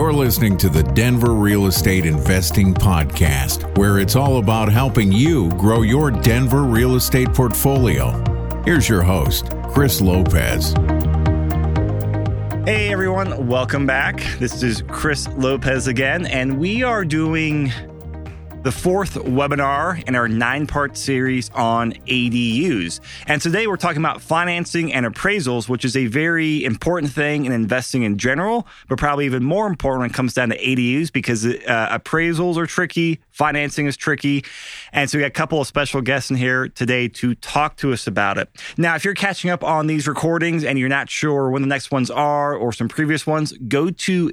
You're listening to the Denver Real Estate Investing Podcast, where it's all about helping you grow your Denver real estate portfolio. Here's your host, Chris Lopez. Hey everyone, welcome back. This is Chris Lopez again, and we are doing the fourth webinar in our 9-part series on ADUs. And today we're talking about financing and appraisals, which is a very important thing in investing in general, but probably even more important when it comes down to ADUs because appraisals are tricky, financing is tricky. And so we got a couple of special guests in here today to talk to us about it. Now, if you're catching up on these recordings and you're not sure when the next ones are or some previous ones, go to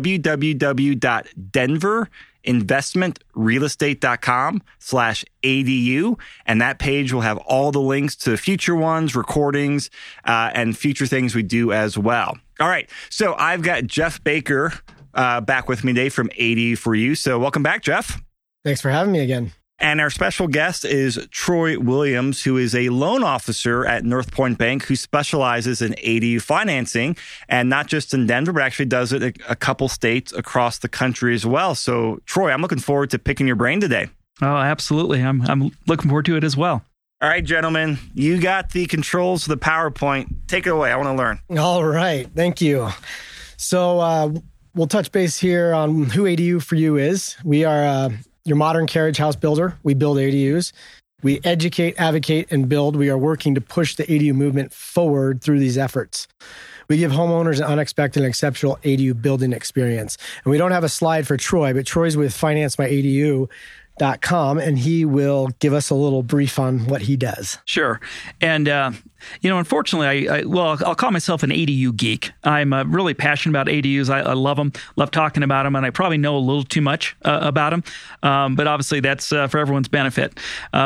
www.denverinvestmentrealestate.com/ADU. And that page will have all the links to future ones, recordings, and future things we do as well. All right. So I've got Jeff Baker back with me today from ADU for You. So welcome back, Jeff. Thanks for having me again. And our special guest is Troy Williams, who is a loan officer at North Point Bank who specializes in ADU financing, and not just in Denver, but actually does it a couple states across the country as well. So, Troy, I'm looking forward to picking your brain today. Oh, absolutely. I'm looking forward to it as well. All right, gentlemen, you got the controls to the PowerPoint. Take it away. I want to learn. All right. Thank you. So we'll touch base here on who ADU for You is. We are your modern carriage house builder. We build ADUs. We educate, advocate, and build. We are working to push the ADU movement forward through these efforts. We give homeowners an unexpected and exceptional ADU building experience. And we don't have a slide for Troy, but Troy's with FinanceMyADU.com, and he will give us a little brief on what he does. Sure. And, unfortunately, I'll call myself an ADU geek. I'm really passionate about ADUs. I love them, love talking about them, and I probably know a little too much about them. But obviously, that's for everyone's benefit.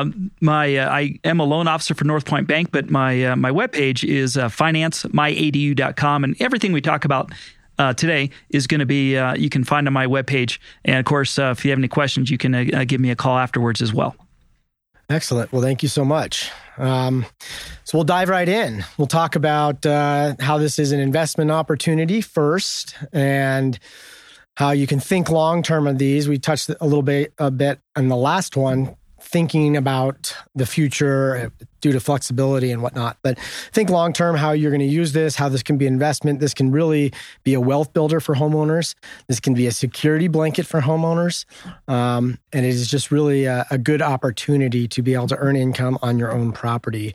I am a loan officer for North Point Bank, but my webpage is FinanceMyADU.com, and everything we talk about today is going to be, you can find on my webpage. And of course, if you have any questions, you can give me a call afterwards as well. Excellent. Well, thank you so much. So we'll dive right in. We'll talk about how this is an investment opportunity first and how you can think long-term of these. We touched a bit on the last one, thinking about the future due to flexibility and whatnot. But think long-term how you're going to use this, how this can be investment. This can really be a wealth builder for homeowners. This can be a security blanket for homeowners. And it is just really a good opportunity to be able to earn income on your own property.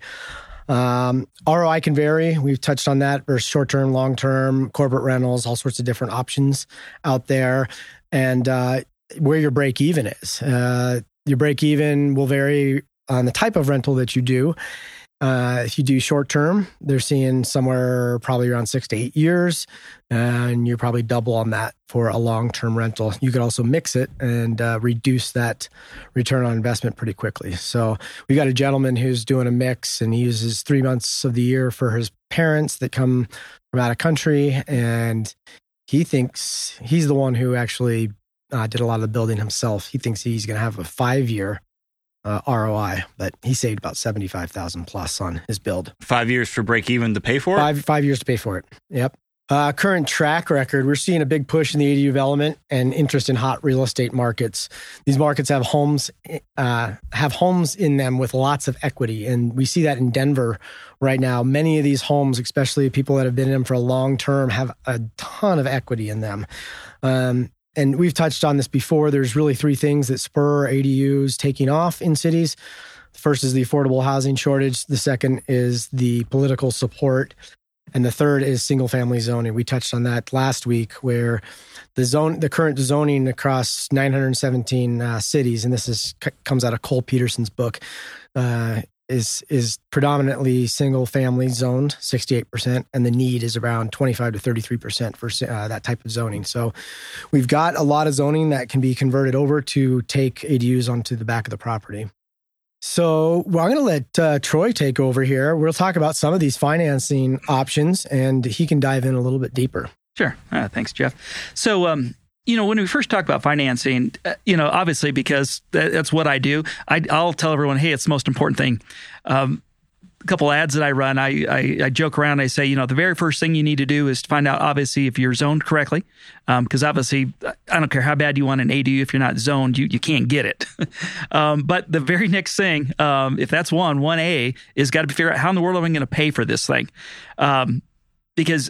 ROI can vary. We've touched on that versus short-term, long-term, corporate rentals, all sorts of different options out there. And where your break-even is. Your break-even will vary on the type of rental that you do. If you do short-term, they're seeing somewhere probably around 6 to 8 years, and you're probably double on that for a long-term rental. You could also mix it and reduce that return on investment pretty quickly. So we got a gentleman who's doing a mix, and he uses 3 months of the year for his parents that come from out of country, and he thinks he's the one who actually did a lot of the building himself. He thinks he's going to have a 5-year ROI, but he saved about $75,000 plus on his build. 5 years for break even to pay for it? 5 years to pay for it. Yep. Current track record, we're seeing a big push in the ADU development and interest in hot real estate markets. These markets have homes in them with lots of equity, and we see that in Denver right now. Many of these homes, especially people that have been in them for a long term, have a ton of equity in them. And we've touched on this before. There's really 3 things that spur ADUs taking off in cities. The first is the affordable housing shortage. The second is the political support. And the third is single-family zoning. We touched on that last week, where the current zoning across 917 cities, and this comes out of Cole Peterson's book, is predominantly single-family zoned, 68%, and the need is around 25 to 33% for that type of zoning. So we've got a lot of zoning that can be converted over to take ADUs onto the back of the property. So I'm going to let Troy take over here. We'll talk about some of these financing options, and he can dive in a little bit deeper. Sure. Thanks, Jeff. So, when we first talk about financing, obviously because that's what I do, I'll tell everyone, hey, it's the most important thing. couple ads that I run, I joke around. I say, the very first thing you need to do is to find out, obviously, if you're zoned correctly, because obviously, I don't care how bad you want an ADU. If you're not zoned, you can't get it. But the very next thing, if that's 1A, is got to figure out how in the world am I going to pay for this thing, because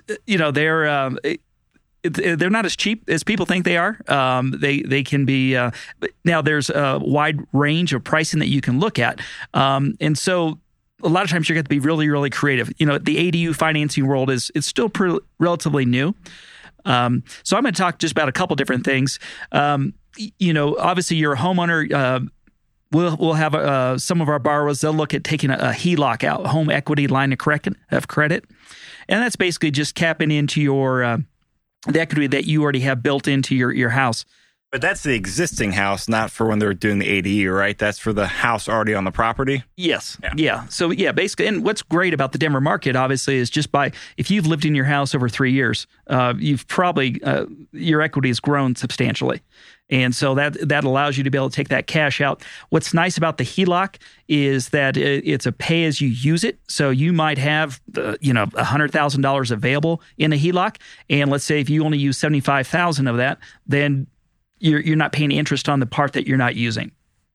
they're not as cheap as people think they are. They can be. Now there's a wide range of pricing that you can look at, and so a lot of times you're going to be really, really creative. The ADU financing world it's still relatively new. So I'm going to talk just about a couple different things. Obviously you're a homeowner. We'll have some of our borrowers. They'll look at taking a HELOC out, home equity line of credit, and that's basically just capping into your the equity that you already have built into your house. But that's the existing house, not for when they're doing the ADU, right? That's for the house already on the property? Yes. Yeah. So, basically, and what's great about the Denver market, obviously, is just if you've lived in your house over 3 years, you've probably, your equity has grown substantially. And so that allows you to be able to take that cash out. What's nice about the HELOC is that it's a pay as you use it. So you might have $100,000 available in a HELOC, and let's say if you only use $75,000 of that, then you're not paying interest on the part that you're not using.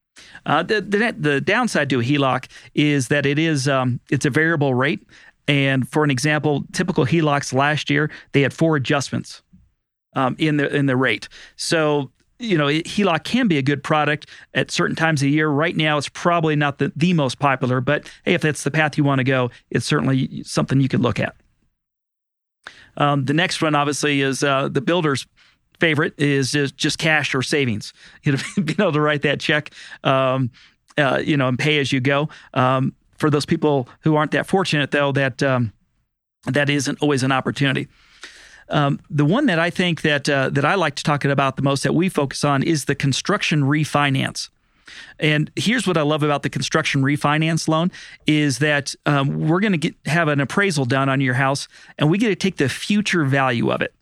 The downside to a HELOC is that it's a variable rate. And for an example, typical HELOCs last year, they had 4 adjustments in the rate. So HELOC can be a good product at certain times of the year. Right now, it's probably not the most popular, but hey, if that's the path you want to go, it's certainly something you could look at. The next one, obviously, is the builder's favorite is just cash or savings. Being able to write that check, and pay as you go. For those people who aren't that fortunate, though, that isn't always an opportunity. The one that I think that I like to talk about the most that we focus on is the construction refinance. And here's what I love about the construction refinance loan is that we're going to have an appraisal done on your house, and we get to take the future value of it.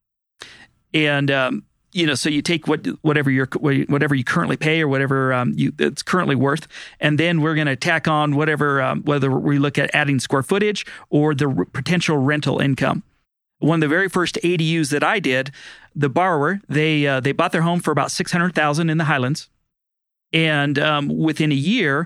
And so you take whatever you currently pay or whatever it's currently worth, and then we're going to tack on whatever whether we look at adding square footage or the potential rental income. One of the very first ADUs that I did, the borrower they bought their home for about $600,000 in the Highlands, and within a year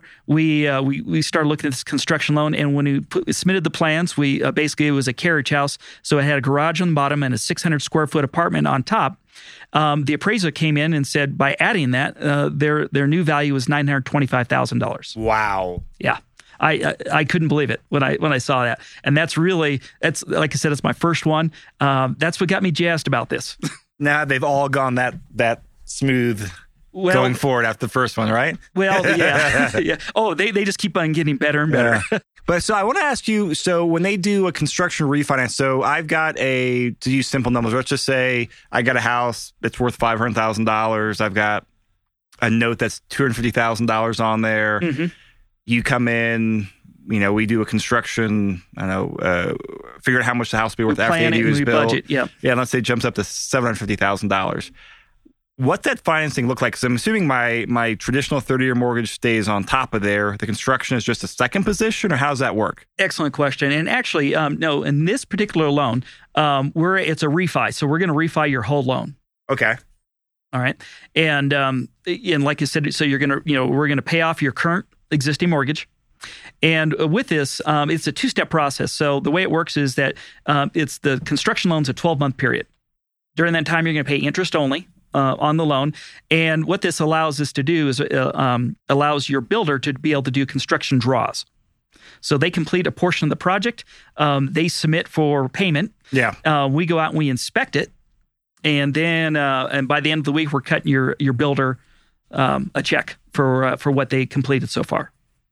we started looking at this construction loan. And when we submitted the plans, we basically it was a carriage house, so it had a garage on the bottom and a 600 square foot apartment on top. The appraiser came in and said by adding that, their new value was $925,000. Wow. Yeah. I couldn't believe it when I saw that. And that's like I said, it's my first one. That's what got me jazzed about this. Now they've all gone that smooth going forward after the first one, right? Well, yeah. Yeah. Oh, they just keep on getting better and better. Yeah. But so I want to ask you, so when they do a construction refinance, so I've got to use simple numbers, let's just say I got a house that's worth $500,000. I've got a note that's $250,000 on there. Mm-hmm. You come in, we do a construction, figure out how much the house will be worth after the ADU is built. Budget, yeah, let's say it jumps up to $750,000. What's that financing look like? Because I'm assuming my traditional 30-year mortgage stays on top of there. The construction is just a second position, or how does that work? Excellent question. And actually, no, in this particular loan, it's a refi. So we're going to refi your whole loan. Okay. All right. And like you said, so we're going to pay off your current existing mortgage. And with this, it's a 2-step process. So the way it works is that it's the construction loan's a 12-month period. During that time, you're going to pay interest only on the loan. And what this allows us to do is allows your builder to be able to do construction draws. So they complete a portion of the project. They submit for payment. Yeah. We go out and we inspect it. And then and by the end of the week, we're cutting your builder a check for what they completed so far.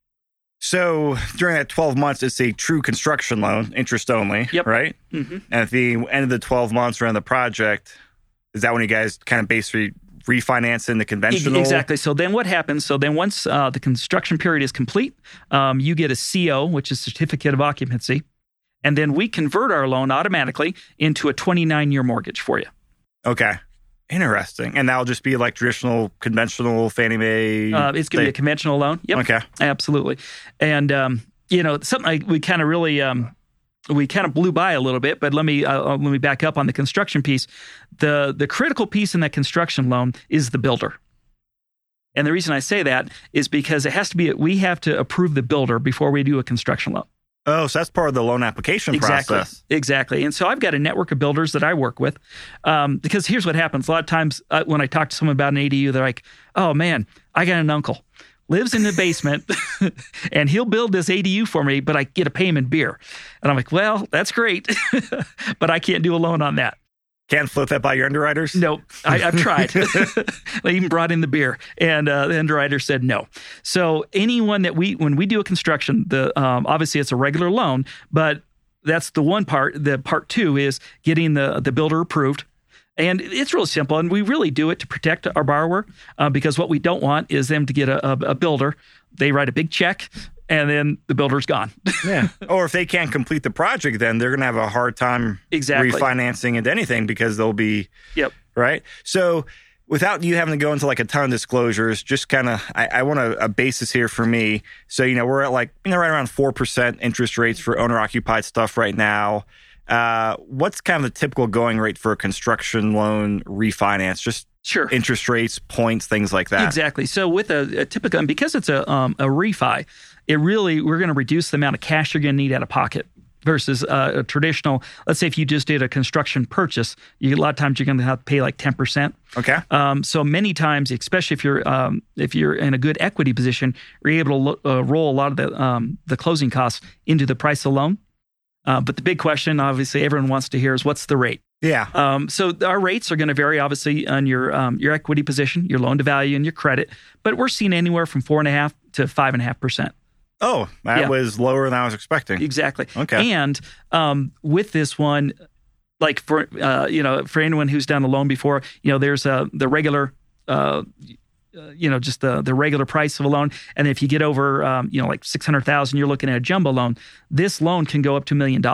So during that 12 months, it's a true construction loan, interest only, yep. Right? Mm-hmm. And at the end of the 12 months around the project, is that when you guys kind of basically refinance in the conventional? Exactly. So then what happens? So then once the construction period is complete, you get a CO, which is Certificate of Occupancy, and then we convert our loan automatically into a 29-year mortgage for you. Okay. Interesting. And that'll just be like traditional, conventional Fannie Mae? It's going to be a conventional loan. Yep. Okay. Absolutely. And something we kind of really we kind of blew by a little bit, but let me back up on the construction piece. The critical piece in that construction loan is the builder. And the reason I say that is because we have to approve the builder before we do a construction loan. Oh, so that's part of the loan application process. Exactly. And so I've got a network of builders that I work with because here's what happens. A lot of times when I talk to someone about an ADU, they're like, oh man, I got an uncle. Lives in the basement and he'll build this ADU for me, but I get to pay him in beer. And I'm like, well, that's great, but I can't do a loan on that. Can't float that by your underwriters? Nope. I've tried. I even brought in the beer, and the underwriter said no. So anyone that when we do a construction, obviously it's a regular loan, but that's the one part. The part two is getting the builder approved. And it's real simple, and we really do it to protect our borrower because what we don't want is them to get a builder. They write a big check, and then the builder's gone. Yeah. Or if they can't complete the project, then they're going to have a hard time refinancing into anything because they'll be, right? So without you having to go into like a ton of disclosures, just kind of, I want a basis here for me. So, we're at right around 4% interest rates for owner-occupied stuff right now. What's kind of the typical going rate for a construction loan refinance? Just sure. Interest rates, points, things like that. Exactly. So with a typical, and because it's a refi, we're going to reduce the amount of cash you're going to need out of pocket versus a traditional. Let's say if you just did a construction purchase, a lot of times you're going to have to pay like 10%. Okay. So many times, especially if you're in a good equity position, you're able to roll a lot of the closing costs into the price of the loan. But the big question, obviously, everyone wants to hear is what's the rate? Yeah. So our rates are going to vary, obviously, on your equity position, your loan to value, and your credit. But we're seeing anywhere from 4.5% to 5.5%. Oh, that was lower than I was expecting. Exactly. Okay. And with this one, like for anyone who's done a loan before, there's the regular. Just the regular price of a loan. And if you get over, like $600,000, you're looking at a jumbo loan. This loan can go up to $1 million.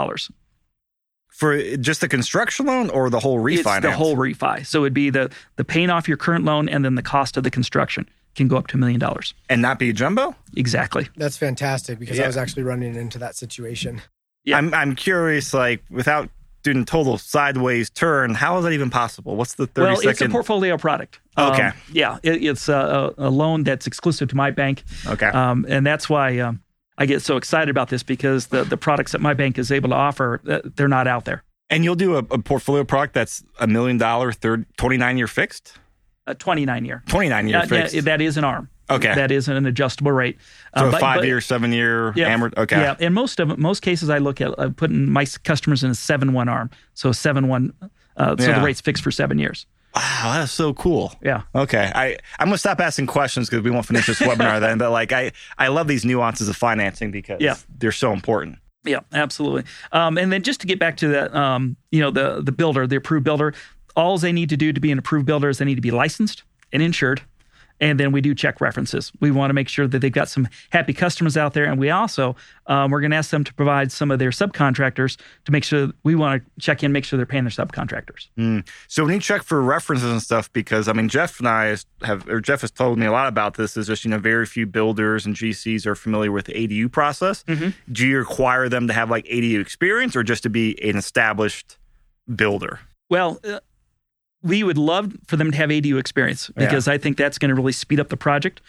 For just the construction loan or the whole refinance? It's the whole refi. So it'd be the paying off your current loan and then the cost of the construction can go up to $1 million. And not be a jumbo? Exactly. That's fantastic because I was actually running into that situation. Yeah. I'm curious, like without doing total sideways turn, how is that even possible? What's the 30 second? Well, it's a portfolio product. Okay. It's a loan that's exclusive to my bank. Okay. And that's why I get so excited about this because the products that my bank is able to offer, they're not out there. And you'll do a portfolio product that's $1 million, 29-year fixed? 29-year. 29-year fixed. Yeah, that is an ARM. Okay. That is an adjustable rate. So 5-year, 7-year, amort. Okay. Yeah. In most cases I look at putting my customers in a 7-1 ARM. So 7-1, so the rate's fixed for 7 years. Wow, that's so cool. Yeah. Okay. I'm going to stop asking questions because we won't finish this webinar then. But like I love these nuances of financing because they're so important. Yeah, absolutely. And then just to get back to that, the builder, the approved builder, all they need to do to be an approved builder is they need to be licensed and insured. And then we do check references. We want to make sure that they've got some happy customers out there. And we also, we're going to ask them to provide some of their subcontractors to make sure we want to check in, make sure they're paying their subcontractors. So when you check for references and stuff, because I mean, Jeff has told me a lot about this, is just, very few builders and GCs are familiar with the ADU process. Mm-hmm. Do you require them to have like ADU experience or just to be an established builder? Well, we would love for them to have ADU experience because I think that's going to really speed up the project.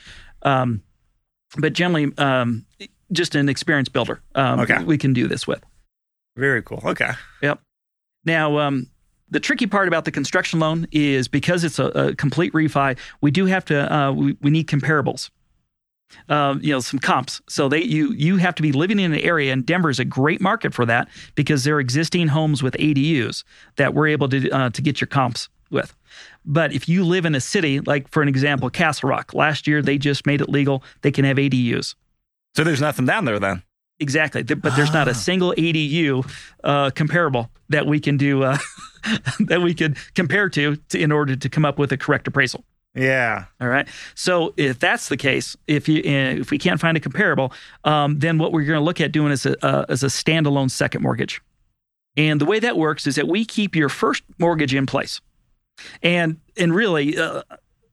But generally, just an experienced builder, we can do this with. Very cool. Okay. Yep. Now, the tricky part about the construction loan is because it's a complete refi, we do have to, we need comparables. Some comps. So you have to be living in an area, and Denver is a great market for that because there are existing homes with ADUs that we're able to get your comps with. But if you live in a city, like for an example, Castle Rock, last year they just made it legal. They can have ADUs. So there's nothing down there then? Exactly. But there's not a single ADU comparable that we can do, that we could compare to in order to come up with a correct appraisal. Yeah. All right. So if that's the case, if we can't find a comparable, then what we're going to look at doing is a standalone second mortgage. And the way that works is that we keep your first mortgage in place. And really,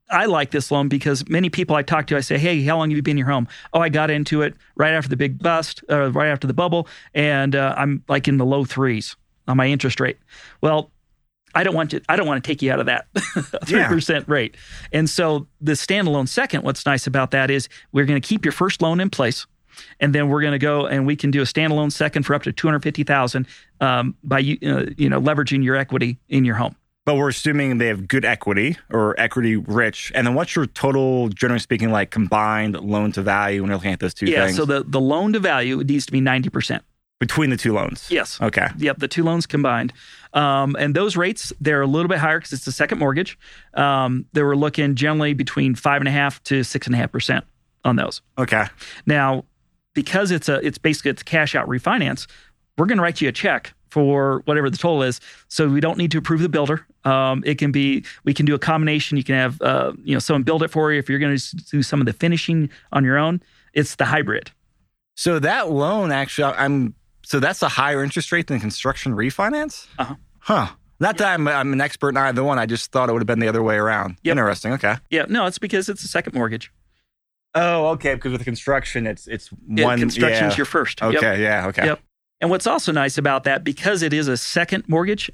I like this loan because many people I talk to, I say, hey, how long have you been in your home? Oh, I got into it right after the big bust, right after the bubble, and I'm like in the low 3s on my interest rate. Well, I don't want to take you out of that 3% rate. And so the standalone second, what's nice about that is we're going to keep your first loan in place, and then we're going to go and we can do a standalone second for up to $250,000 by leveraging your equity in your home. But we're assuming they have good equity or equity rich. And then what's your total, generally speaking, like combined loan to value when you're looking at those two things? Yeah, so the loan to value needs to be 90%. Between the two loans? Yes. Okay. Yep, the two loans combined. And those rates, they're a little bit higher because it's the second mortgage. They were looking generally between 5.5% to 6.5% on those. Okay. Now, because it's basically a cash out refinance, we're going to write you a check for whatever the total is. So we don't need to approve the builder. We can do a combination. You can have, someone build it for you. If you're going to do some of the finishing on your own, it's the hybrid. So that loan actually, so that's a higher interest rate than construction refinance? Uh-huh. Huh. Not that I'm an expert in either one. I just thought it would have been the other way around. Yep. Interesting. Okay. Yeah. No, it's because it's a second mortgage. Oh, okay. Because with construction, it's one. Construction's your first. Okay. Yep. Yeah. Okay. Yep. And what's also nice about that, because it is a second mortgage,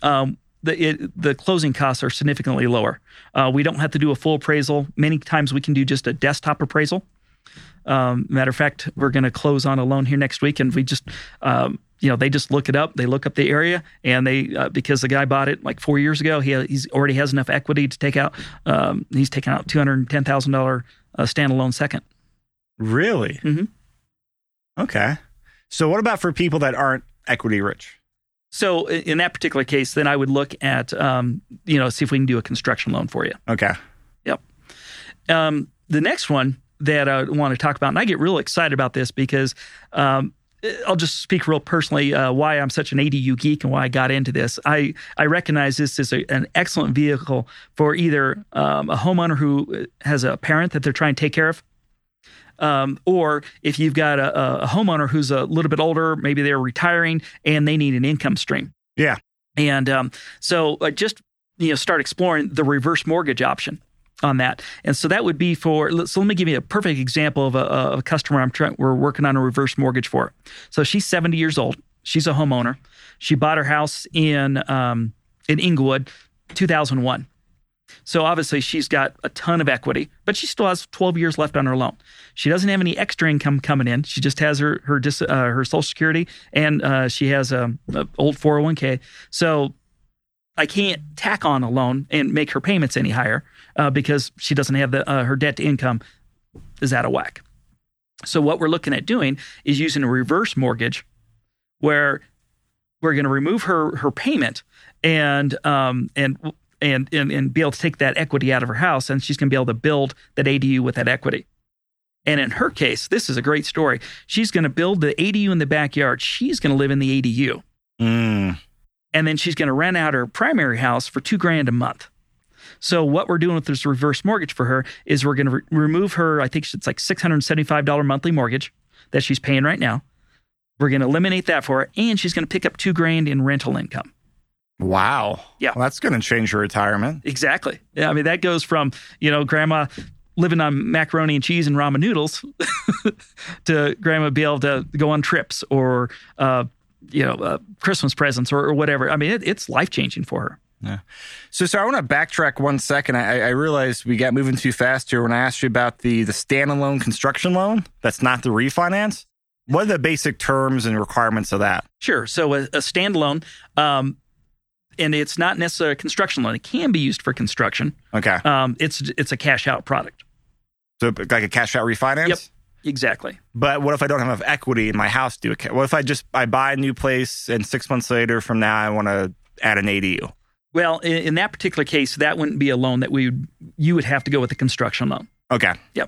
the closing costs are significantly lower. We don't have to do a full appraisal. Many times we can do just a desktop appraisal. Matter of fact, we're going to close on a loan here next week, and we just, they just look it up. They look up the area, and they because the guy bought it like 4 years ago, he's already has enough equity to take out. He's taken out $210,000 standalone second. Really? Mm-hmm. Okay. So what about for people that aren't equity rich? So in that particular case, then I would look at, see if we can do a construction loan for you. Okay. Yep. The next one that I want to talk about, and I get real excited about this because I'll just speak real personally why I'm such an ADU geek and why I got into this. I recognize this as an excellent vehicle for either a homeowner who has a parent that they're trying to take care of, or if you've got a homeowner who's a little bit older, maybe they're retiring and they need an income stream. Yeah. And so just start exploring the reverse mortgage option on that. And so that would be so let me give you a perfect example of a customer we're working on a reverse mortgage for. So she's 70 years old. She's a homeowner. She bought her house in Inglewood, 2001. So obviously she's got a ton of equity, but she still has 12 years left on her loan. She doesn't have any extra income coming in. She just has her Social Security, and she has a old 401k. So I can't tack on a loan and make her payments any higher because she doesn't have her debt to income is out of whack. So what we're looking at doing is using a reverse mortgage where we're going to remove her payment and be able to take that equity out of her house, and she's going to be able to build that ADU with that equity. And in her case, this is a great story. She's going to build the ADU in the backyard. She's going to live in the ADU. And then she's going to rent out her primary house for $2,000 a month. So what we're doing with this reverse mortgage for her is we're going to remove her, I think it's like $675 monthly mortgage that she's paying right now. We're going to eliminate that for her, and she's going to pick up $2,000 in rental income. Wow. Yeah. Well, that's going to change her retirement. Exactly. Yeah, I mean, that goes from, grandma living on macaroni and cheese and ramen noodles to grandma be able to go on trips or, Christmas presents or whatever. I mean, it's life-changing for her. Yeah. So I want to backtrack 1 second. I realized we got moving too fast here when I asked you about the standalone construction loan. That's not the refinance. What are the basic terms and requirements of that? Sure. So a standalone, and it's not necessarily a construction loan. It can be used for construction. Okay. It's a cash out product. So like a cash out refinance? Yep. Exactly. But what if I don't have enough equity in my house? What if I buy a new place and 6 months later from now I want to add an ADU? Well, in that particular case, that wouldn't be a loan that you would have to go with a construction loan. Okay. Yep.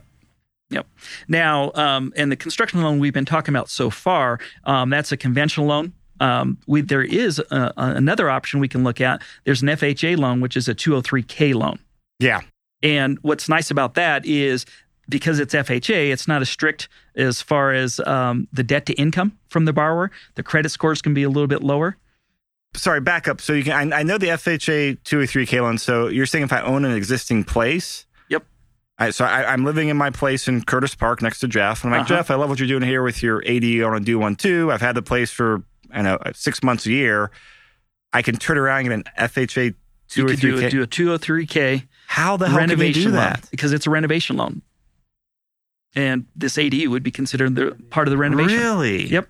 Now, and the construction loan we've been talking about so far, that's a conventional loan. There is another option we can look at. There's an FHA loan, which is a 203K loan. Yeah. And what's nice about that is because it's FHA, it's not as strict as far as the debt to income from the borrower. The credit scores can be a little bit lower. Sorry, back up. So I know the FHA 203K loan. So you're saying if I own an existing place, yep, I'm living in my place in Curtis Park next to Jeff. And I'm like, Jeff, I love what you're doing here with your ADU on a Do 1 2. I've had the place for, 6 months a year. I can turn around and get an FHA 2 or 3K. Do a 203K. How the hell can we do that? Loan, because it's a renovation loan. And this ADU would be considered part of the renovation. Really? Yep.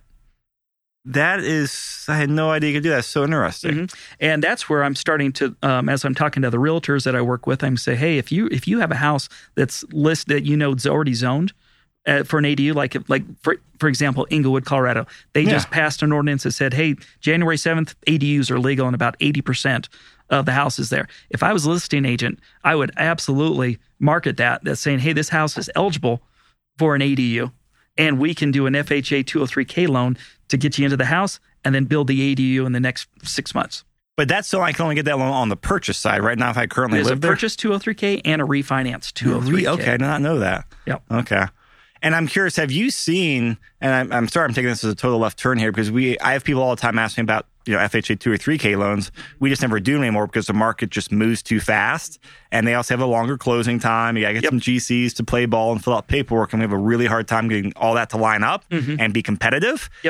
I had no idea you could do that. That's so interesting. Mm-hmm. And that's where I'm starting to, as I'm talking to the realtors that I work with, I'm saying, hey, if you have a house that's listed that it's already zoned for an ADU, like for example, Inglewood, Colorado, they just passed an ordinance that said, hey, January 7th, ADUs are legal in about 80% of the houses there. If I was a listing agent, I would absolutely market that's saying, hey, this house is eligible for an ADU, and we can do an FHA 203K loan to get you into the house and then build the ADU in the next 6 months. But that's so I can only get that loan on the purchase side. Right now, if I currently live there? There's a purchase 203K and a refinance 203K. Okay, I did not know that. Yep. Okay. And I'm curious, have you seen, and I'm sorry I'm taking this as a total left turn here, because I have people all the time asking me about FHA 2 or 3K loans. We just never do them anymore because the market just moves too fast. And they also have a longer closing time. You got to get some GCs to play ball and fill out paperwork. And we have a really hard time getting all that to line up and be competitive. Yep.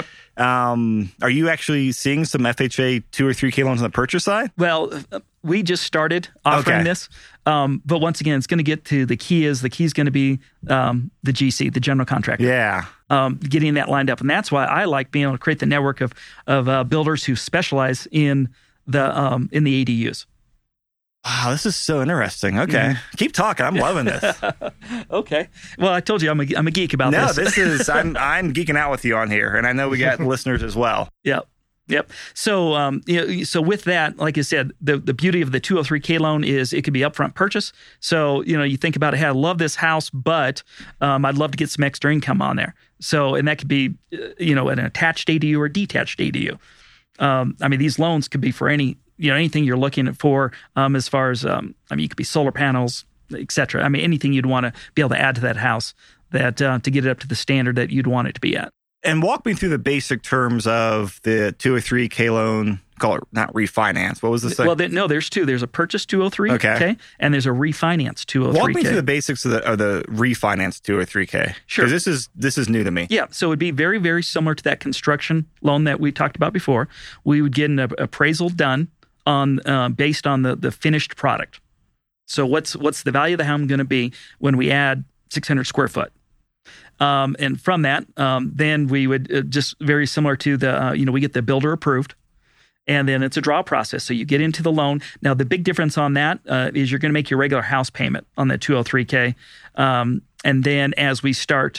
Are you actually seeing some FHA 2 or 3K loans on the purchase side? Well, we just started offering this. But once again, it's going to get to the key is going to be the GC, the general contractor. Yeah. Getting that lined up. And that's why I like being able to create the network of builders who specialize in the ADUs. Wow, this is so interesting. Okay. Keep talking. I'm loving this. Okay. Well, I told you I'm a geek about this. No, this is, I'm geeking out with you on here. And I know we got listeners as well. Yep. So, so with that, like I said, the beauty of the 203K loan is it could be upfront purchase. So, you think about it, hey, I love this house, but I'd love to get some extra income on there. So, and that could be, an attached ADU or detached ADU. These loans could be for anything you're looking for, as far as, you could be solar panels, et cetera. Anything you'd want to be able to add to that house that to get it up to the standard that you'd want it to be at. And walk me through the basic terms of the 2 or 3K loan. Call it not refinance. What was the second? Well, there's two. There's a purchase 203K, okay, and there's a refinance 203K. Walk me through the basics of the refinance 2 or 3K. Sure, because this is new to me. Yeah, so it'd be very, very similar to that construction loan that we talked about before. We would get an appraisal done on based on the finished product. So what's the value of the home going to be when we add 600 square foot? And from that, then we would just very similar to the, we get the builder approved, and then it's a draw process. So you get into the loan. Now, the big difference on that is you're going to make your regular house payment on the 203K. And then as they start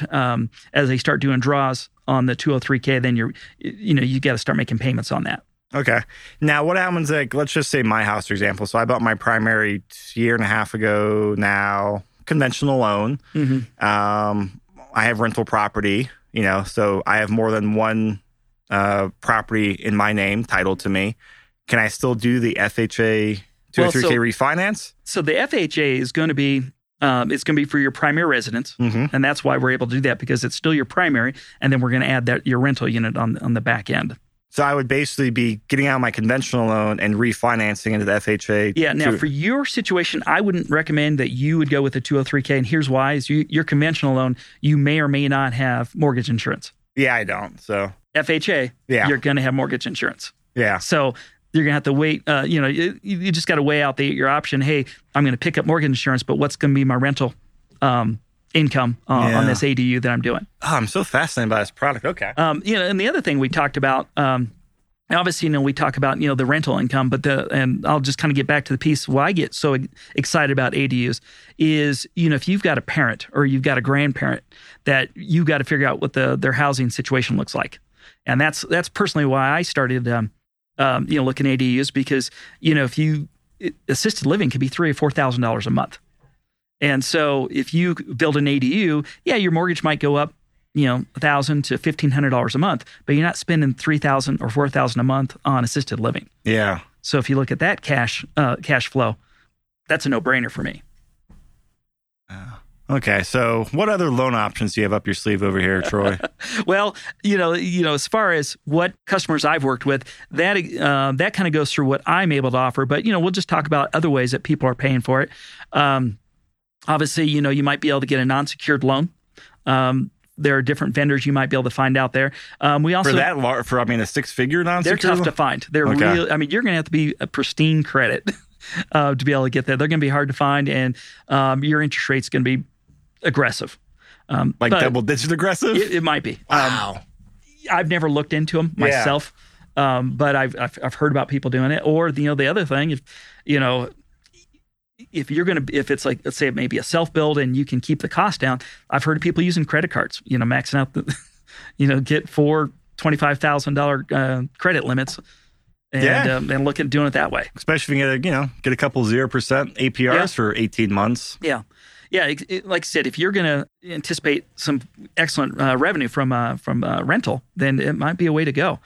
doing draws on the 203K, then you got to start making payments on that. Okay. Now, what happens, let's just say my house, for example. So I bought my primary a year and a half ago now, conventional loan. Mm-hmm. I have rental property, so I have more than one property in my name titled to me. Can I still do the FHA 2 or 3K refinance? So the FHA is going to be it's going to be for your primary residence, and that's why we're able to do that, because it's still your primary, and then we're going to add your rental unit on the back end. So I would basically be getting out my conventional loan and refinancing into the FHA. Yeah. Now, for your situation, I wouldn't recommend that you would go with the 203K. And here's why: is your conventional loan, you may or may not have mortgage insurance. Yeah, I don't. So FHA, you're going to have mortgage insurance. Yeah. So you're going to have to wait. You just got to weigh out your option. Hey, I'm going to pick up mortgage insurance, but what's going to be my rental income on this ADU that I'm doing? Oh, I'm so fascinated by this product. Okay. And the other thing we talked about, obviously, we talk about, the rental income, and I'll just kind of get back to the piece why I get so excited about ADUs is, if you've got a parent or you've got a grandparent that you've got to figure out what their housing situation looks like. And that's personally why I started, looking at ADUs, because, assisted living could be $3,000 or $4,000 a month. And so if you build an ADU, your mortgage might go up, $1,000 to $1,500 a month, but you're not spending $3,000 or $4,000 a month on assisted living. Yeah. So if you look at that cash flow, that's a no-brainer for me. Okay. So what other loan options do you have up your sleeve over here, Troy? Well, as far as what customers I've worked with, that kind of goes through what I'm able to offer. But we'll just talk about other ways that people are paying for it. Obviously, you might be able to get a non-secured loan. There are different vendors you might be able to find out there. We also a six-figure non-secured. They're tough to find. They're real. I mean, you're going to have to be a pristine credit to be able to get there. They're going to be hard to find, and your interest rate's going to be aggressive. Double-digit aggressive? It might be. Wow. I've never looked into them myself, but I've heard about people doing it. Or the other thing, if it's like, let's say it may be a self-build and you can keep the cost down, I've heard of people using credit cards, maxing out get $4,000, $25,000 credit limits and look at doing it that way. Especially if you get a couple 0% APRs for 18 months. Yeah. Yeah. Like I said, if you're going to anticipate some excellent revenue from rental, then it might be a way to go.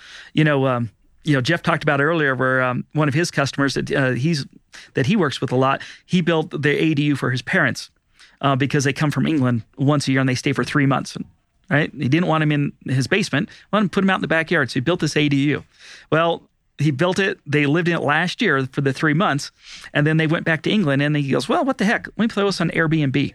Jeff talked about earlier where one of his customers that he works with a lot, he built the ADU for his parents because they come from England once a year and they stay for 3 months. Right? He didn't want him in his basement, wanted him to put him out in the backyard. So he built this ADU. Well, he built it. They lived in it last year for the 3 months, and then they went back to England. And he goes, "Well, what the heck? Let me throw this on Airbnb."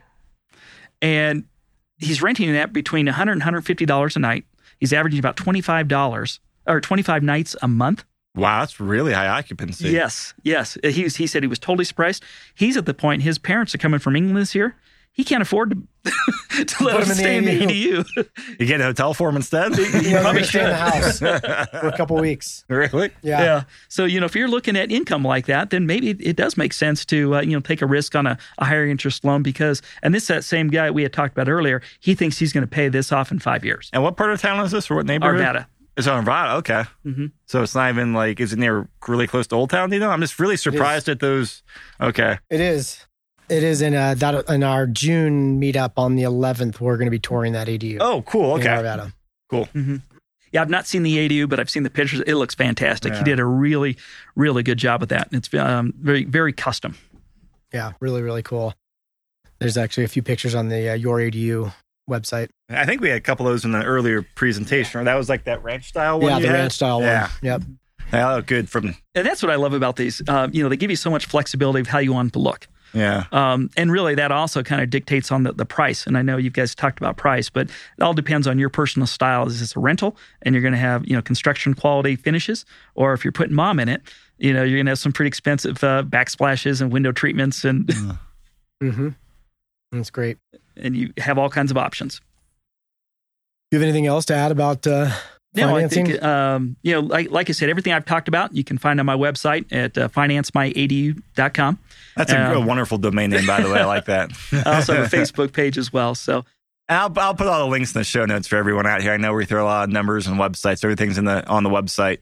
And he's renting that between $100 and $150 a night. He's averaging about $25 or 25 nights a month. Wow, that's really high occupancy. Yes. He said he was totally surprised. He's at the point, his parents are coming from England this year. He can't afford to let him stay in the ADU. You get a hotel for him instead? Probably stay in the house for a couple weeks. Really? Yeah. So, if you're looking at income like that, then maybe it does make sense to, take a risk on a higher interest loan because, and that same guy we had talked about earlier, he thinks he's going to pay this off in 5 years. And what part of town is this or what neighborhood? Arvada. It's on Arvada, okay. Mm-hmm. So it's not even is it near really close to Old Town, do you know? I'm just really surprised at those. Okay. It is. It is in our June meetup on the 11th. We're going to be touring that ADU. Oh, cool. Okay. In Arvada. Cool. Mm-hmm. Yeah, I've not seen the ADU, but I've seen the pictures. It looks fantastic. Yeah. He did a really, really good job with that. It's very, very custom. Yeah, really, really cool. There's actually a few pictures on the Your ADU website. I think we had a couple of those in the earlier presentation. That was like that ranch style one. Yeah, the ranch style one. Yep. Yeah, that looked good from. And that's what I love about these. They give you so much flexibility of how you want it to look. Yeah. And really that also kind of dictates on the price. And I know you guys talked about price, but it all depends on your personal style. Is this a rental and you're going to have, construction quality finishes? Or if you're putting mom in it, you're going to have some pretty expensive backsplashes and window treatments and. Mm-hmm. That's great. And you have all kinds of options. Do you have anything else to add about financing? I think, like I said, everything I've talked about, you can find on my website at financemyadu.com. That's a wonderful domain name, by the way. I like that. I also have a Facebook page as well. So I'll put all the links in the show notes for everyone out here. I know we throw a lot of numbers and websites. Everything's on the website.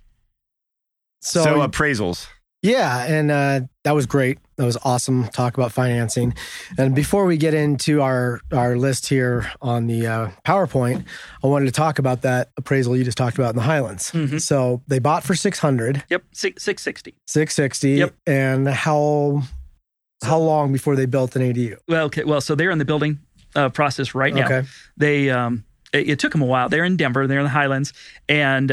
So appraisals. Yeah, and that was great. That was awesome. Talk about financing. And before we get into our list here on the PowerPoint, I wanted to talk about that appraisal you just talked about in the Highlands. Mm-hmm. So they bought for $600. Yep, $660. $660. Yep. And how long before they built an ADU? Well, so they're in the building process right now. Okay. They it took them a while. They're in Denver. They're in the Highlands, and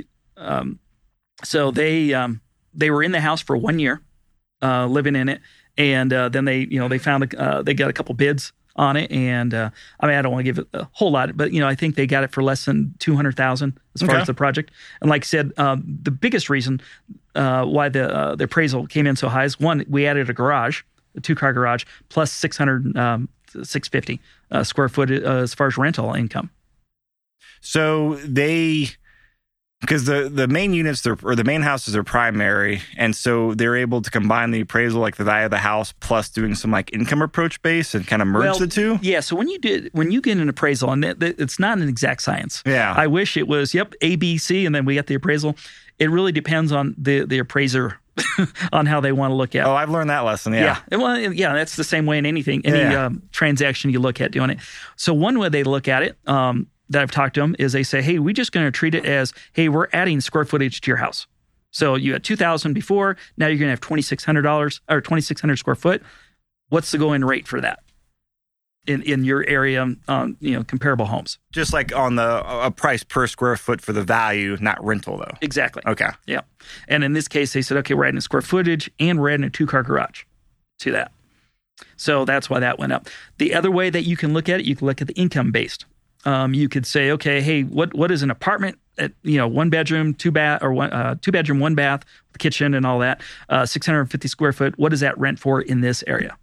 so they were in the house for 1 year, living in it, and then they found they got a couple bids on it, and I don't want to give it a whole lot, but I think they got it for less than $200,000 as far as the project. And like I said, the biggest reason why the appraisal came in so high is one, we added a garage, a 2-car garage, plus 650 square foot as far as rental income. So because the main units or the main houses are primary, and so they're able to combine the appraisal, like the value of the house, plus doing some like income approach base and kind of merge the two. Yeah. So when you get an appraisal, and it's not an exact science. Yeah. I wish it was A, B, C, and then we get the appraisal. It really depends on the appraiser on how they want to look at it. Oh, I've learned that lesson. Yeah. Well, yeah, that's the same way in any transaction you look at doing it. So one way they look at it, that I've talked to them is they say, hey, we're just going to treat it as, hey, we're adding square footage to your house. So you had 2,000 before, now you're going to have $2,600 or 2,600 square foot. What's the going rate for that in your area, comparable homes? Just like on a price per square foot for the value, not rental though. Exactly. Okay. Yeah. And in this case, they said, okay, we're adding square footage and we're adding a 2-car garage to that. So that's why that went up. The other way that you can look at it, you can look at the income based. You could say, okay, hey, what is an apartment at 1 bedroom, 2 bath, or 2 bedroom, 1 bath, with kitchen and all that, 650 square foot. What does that rent for in this area?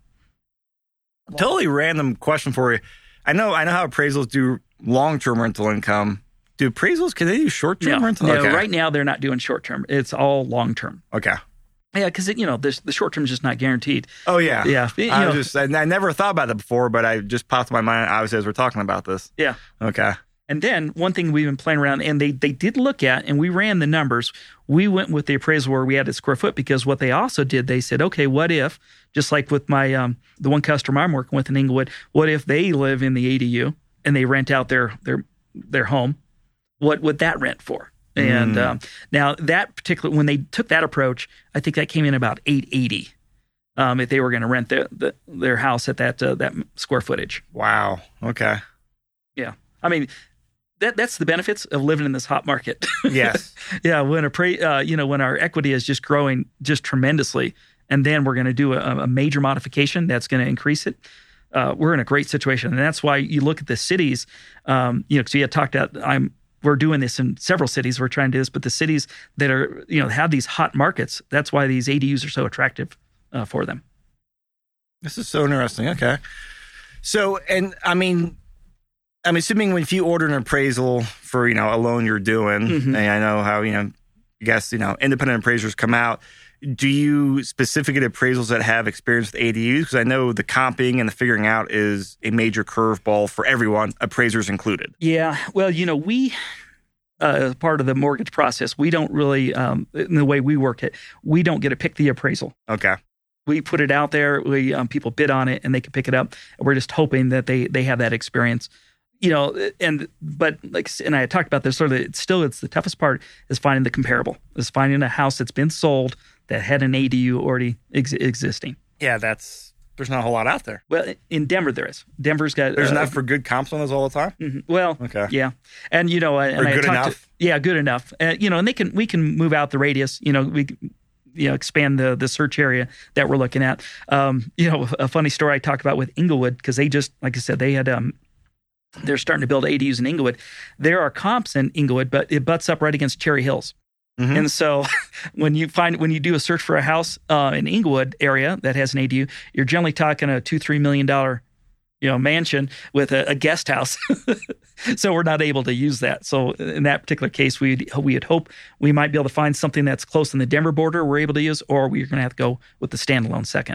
Totally random question for you. I know how appraisals do long-term rental income. Do appraisals, can they do short-term rental? No, okay. Right now they're not doing short-term. It's all long-term. Okay. Yeah, because the short-term is just not guaranteed. Oh, yeah. Yeah. I never thought about that before, but I just popped in my mind, obviously, as we're talking about this. Yeah. Okay. And then one thing we've been playing around, and they did look at, and we ran the numbers. We went with the appraisal where we had a square foot, because what they also did, they said, okay, what if, just like with my the one customer I'm working with in Inglewood, what if they live in the ADU and they rent out their home? What would that rent for? And now that particular, when they took that approach, I think that came in about $880 if they were going to rent their house at that square footage. Wow. Okay. Yeah. I mean, that's the benefits of living in this hot market. Yes. Yeah. When when our equity is just growing just tremendously, and then we're going to do a major modification that's going to increase it. We're in a great situation, and that's why you look at the cities. Because we had talked about we're doing this in several cities. We're trying to do this, but the cities that are have these hot markets, that's why these ADUs are so attractive for them. This is so interesting. Okay. So, and I'm assuming if you order an appraisal for, a loan you're doing, and I know how, independent appraisers come out, do you specifically get appraisals that have experience with ADUs? Because I know the comping and the figuring out is a major curveball for everyone, appraisers included. Yeah. Well, we, as part of the mortgage process, we don't really, in the way we work it, we don't get to pick the appraisal. Okay. We put it out there. People bid on it and they can pick it up. We're just hoping that they have that experience. But I talked about this sort of. It's the toughest part is finding the comparable. Is finding a house that's been sold that had an ADU already existing. Yeah, there's not a whole lot out there. Well, in Denver there is. Denver's got. There's enough for good comps on those all the time. Mm-hmm. Well, okay, yeah, and and or good enough. Good enough. And we can move out the radius. Expand the search area that we're looking at. A funny story I talked about with Inglewood, because they just, like I said, they had. They're starting to build ADUs in Inglewood. There are comps in Inglewood, but it butts up right against Cherry Hills. Mm-hmm. And so when you do a search for a house in Inglewood area that has an ADU, you're generally talking a $2-3 million mansion with a guest house. So we're not able to use that. So in that particular case, we had hoped we might be able to find something that's close in the Denver border we're able to use, or we're going to have to go with the standalone second.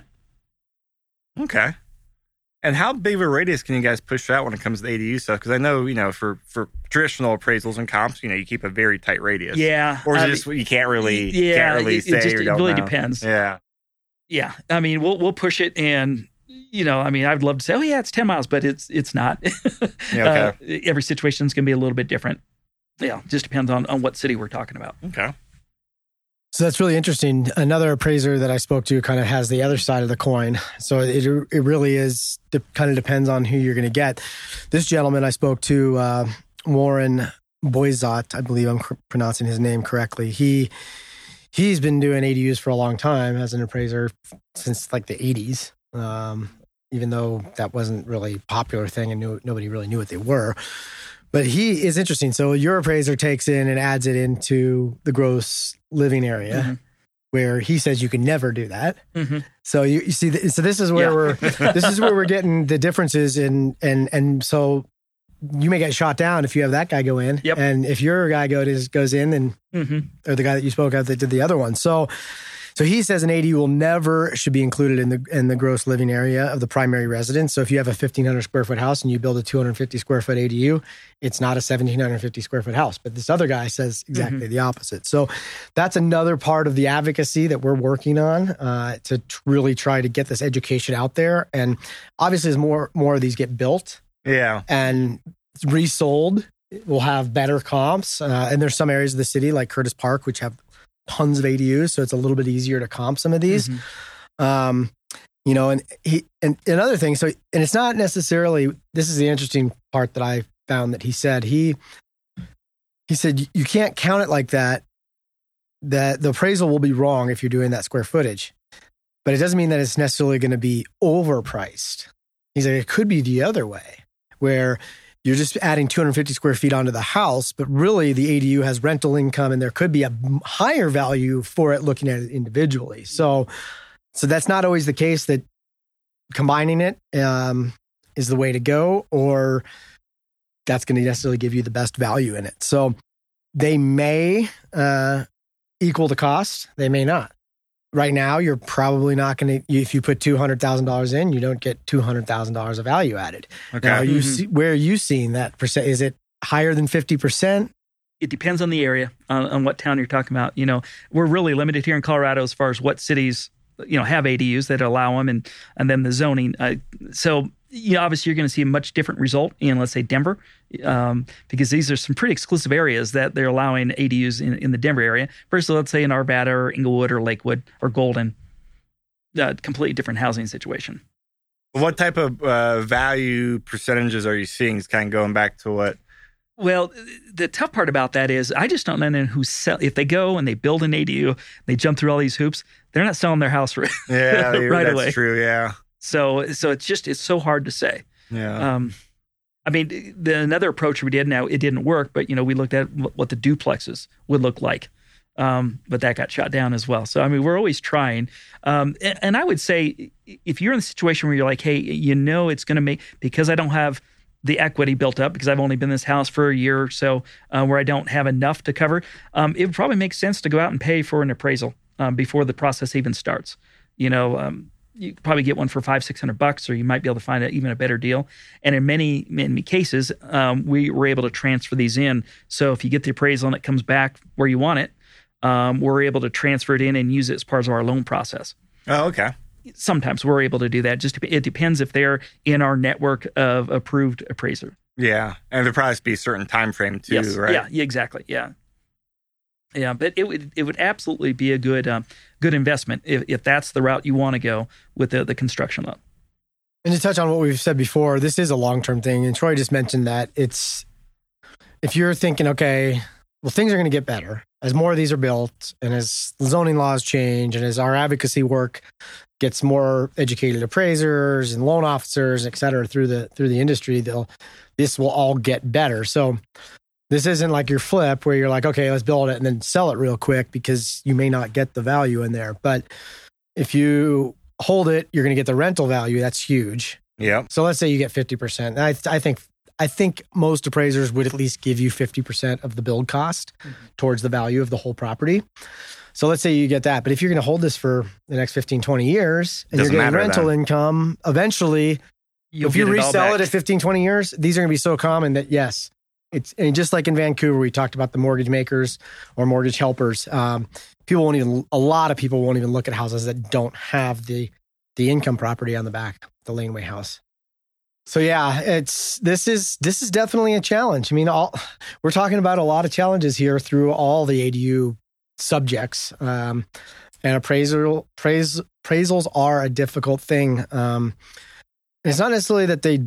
Okay. And how big of a radius can you guys push out when it comes to the ADU stuff? Because I know, for traditional appraisals and comps, you keep a very tight radius. Yeah. Or is it just you can't really say it really know. depends. Yeah. Yeah. I mean, we'll push it, and I'd love to say, oh yeah, it's 10 miles, but it's not. Yeah, okay. Every situation is going to be a little bit different. Yeah. Just depends on what city we're talking about. Okay. So that's really interesting. Another appraiser that I spoke to kind of has the other side of the coin. So it really is, kind of depends on who you're going to get. This gentleman I spoke to, Warren Boisot, I believe I'm pronouncing his name correctly. He's been doing ADUs for a long time as an appraiser since like the 80s, even though that wasn't really a popular thing and nobody really knew what they were. But he is interesting. So your appraiser takes in and adds it into the gross living area, where he says you can never do that. Mm-hmm. So you see, so this is where this is where we're getting the differences and so you may get shot down if you have that guy go in, and if your guy goes in and or the guy that you spoke of that did the other one. So he says an ADU should be included in the gross living area of the primary residence. So if you have a 1,500 square foot house and you build a 250 square foot ADU, it's not a 1,750 square foot house. But this other guy says exactly the opposite. So that's another part of the advocacy that we're working on to really try to get this education out there. And obviously, as more of these get built, and resold, we'll have better comps. And there's some areas of the city like Curtis Park, which have tons of ADUs, so it's a little bit easier to comp some of these. And another thing, and it's not necessarily, this is the interesting part that I found that he said. He said you can't count it like that the appraisal will be wrong if you're doing that square footage. but it doesn't mean that it's necessarily going to be overpriced. He's like, it could be the other way, where you're just adding 250 square feet onto the house, but really the ADU has rental income and there could be a higher value for it looking at it individually. So that's not always the case that combining it is the way to go, or that's going to necessarily give you the best value in it. So they may equal the cost. They may not. Right now, you're probably not going to, if you put $200,000 in, you don't get $200,000 of value added. Okay. Now, where are you seeing that percent? Is it higher than 50%? It depends on the area, on what town you're talking about. You know, we're really limited here in Colorado as far as what cities, you know, have ADUs that allow them, and then the zoning. So, you know, obviously you're going to see a much different result in, let's say, Denver, because these are some pretty exclusive areas that they're allowing ADUs in the Denver area versus, let's say, in Arvada or Inglewood or Lakewood or Golden. Completely different housing situation. What type of value percentages are you seeing? It's kind of going back to what? Well, the tough part about that is I just don't know who sell. If they go and they build an ADU, they jump through all these hoops, they're not selling their house right that's away. True. Yeah. So it's so hard to say. Yeah. I mean, another approach we did, now it didn't work, but you know, we looked at what the duplexes would look like. But that got shot down as well. So, I mean, we're always trying. And I would say if you're in a situation where you're like, hey, you know, it's going to make, because I don't have the equity built up because I've only been in this house for a year or so, where I don't have enough to cover, it would probably make sense to go out and pay for an appraisal before the process even starts. You know, you could probably get one for $500-$600, or you might be able to find even a better deal. And in many cases, we were able to transfer these in. So if you get the appraisal and it comes back where you want it, we're able to transfer it in and use it as part of our loan process. Oh, okay. Sometimes we're able to do that. Just it depends if they're in our network of approved appraiser. Yeah, and there'd probably be a certain time frame too, yes. right? Yeah, exactly. Yeah, but it would absolutely be a good investment if that's the route you want to go with the construction loan. And to touch on what we've said before, this is a long-term thing. And Troy just mentioned that if you're thinking, okay, well, things are going to get better as more of these are built and as zoning laws change and as our advocacy work gets more educated appraisers and loan officers, et cetera, through the industry, this will all get better. So this isn't like your flip where you're like, okay, let's build it and then sell it real quick because you may not get the value in there. But if you hold it, you're going to get the rental value. That's huge. Yeah. So let's say you get 50%. I think most appraisers would at least give you 50% of the build cost towards the value of the whole property. So let's say you get that. But if you're going to hold this for the next 15, 20 years and you're getting rental income, eventually, if you resell it at 15, 20 years, these are going to be so common that yes, and just like in Vancouver, we talked about the mortgage makers or mortgage helpers. A lot of people won't even look at houses that don't have the income property on the back, the laneway house. So yeah, this is definitely a challenge. I mean, we're talking about a lot of challenges here through all the ADU subjects, and appraisals are a difficult thing. It's not necessarily that they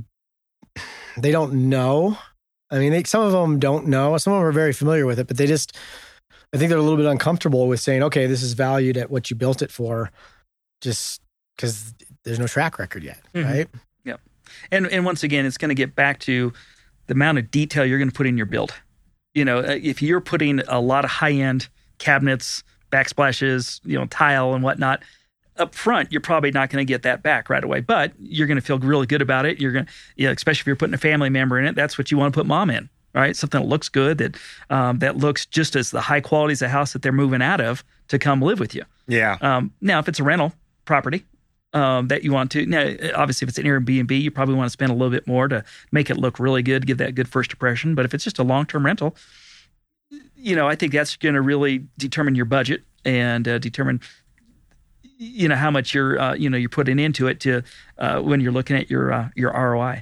don't know. I mean, some of them don't know. Some of them are very familiar with it, but I think they're a little bit uncomfortable with saying, okay, this is valued at what you built it for, just because there's no track record yet, right? Yeah. And once again, it's going to get back to the amount of detail you're going to put in your build. You know, if you're putting a lot of high-end cabinets, backsplashes, tile and whatnot, up front, you're probably not going to get that back right away, but you're going to feel really good about it. You're going to, especially if you're putting a family member in it, that's what you want to put mom in, right? Something that looks good, that looks just as the high quality as the house that they're moving out of to come live with you. Yeah. Now, if it's a rental property that you want to, now, obviously, if it's an Airbnb, you probably want to spend a little bit more to make it look really good, give that good first impression. But if it's just a long-term rental, I think that's going to really determine your budget and determine how much you're putting into it to when you're looking at your ROI.